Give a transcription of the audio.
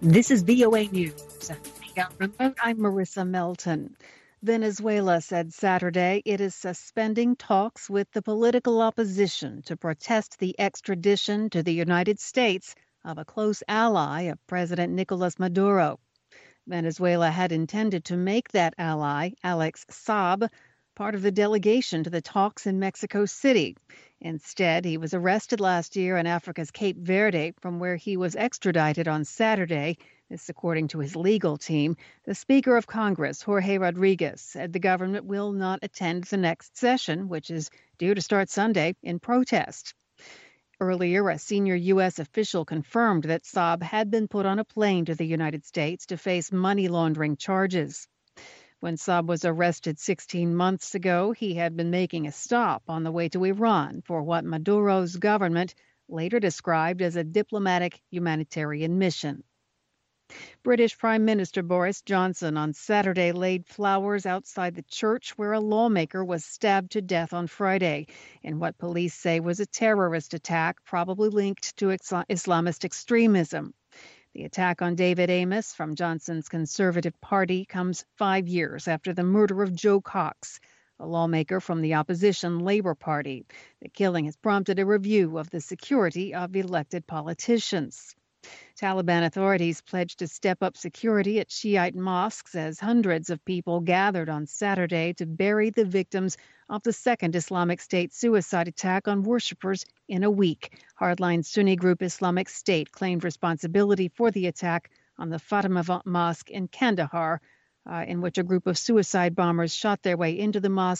This is VOA News. On remote, I'm Marissa Melton. Venezuela said Saturday it is suspending talks with the political opposition to protest the extradition to the United States of a close ally of President Nicolas Maduro. Venezuela had intended to make that ally, Alex Saab, part of the delegation to the talks in Mexico City. Instead, he was arrested last year in Africa's Cape Verde, from where he was extradited on Saturday. This, according to his legal team. The Speaker of Congress, Jorge Rodriguez, said the government will not attend the next session, which is due to start Sunday, in protest. Earlier, a senior U.S. official confirmed that Saab had been put on a plane to the United States to face money laundering charges. When Saab was arrested 16 months ago, he had been making a stop on the way to Iran for what Maduro's government later described as a diplomatic humanitarian mission. British Prime Minister Boris Johnson on Saturday laid flowers outside the church where a lawmaker was stabbed to death on Friday in what police say was a terrorist attack probably linked to Islamist extremism. The attack on David Amess from Johnson's Conservative Party comes 5 years after the murder of Joe Cox, a lawmaker from the opposition Labour Party. The killing has prompted a review of the security of elected politicians. Taliban authorities pledged to step up security at Shiite mosques as hundreds of people gathered on Saturday to bury the victims of the second Islamic State suicide attack on worshippers in a week. Hardline Sunni group Islamic State claimed responsibility for the attack on the Fatima Mosque in Kandahar, in which a group of suicide bombers shot their way into the mosque